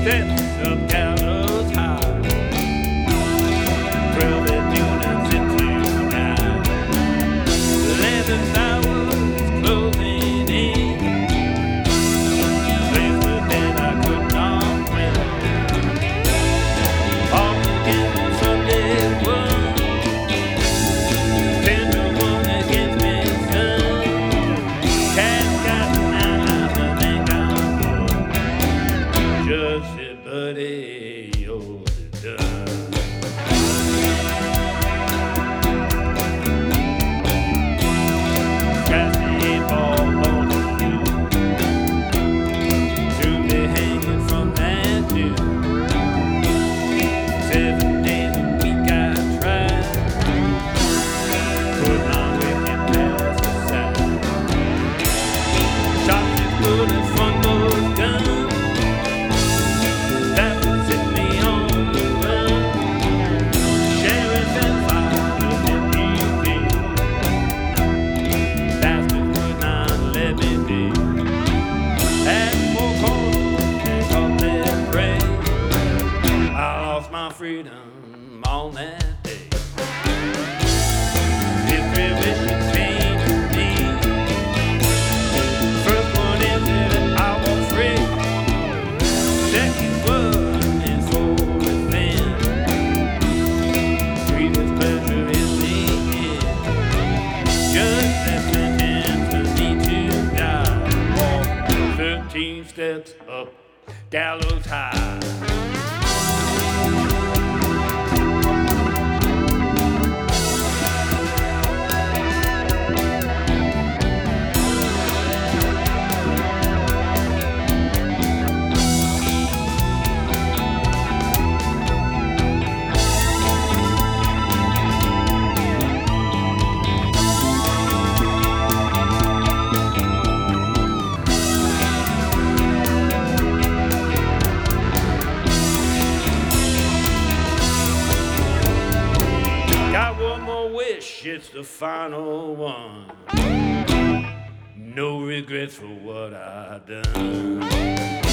steps up gallows high. 12 at noon until 9. 11 hours closing in. Place that I could not win. All against the Sunday one. 10 to 1 against me, son. Cat got 9 and gone. Just said, buddy, yours is done. Freedom on that day. Every wish you came to me. First one is that I was free. Second one is for within. Sweetest pleasure in the end. Just that sentence for me to die. Walk 13 steps up gallows high. It's the final one. No regrets for what I've done.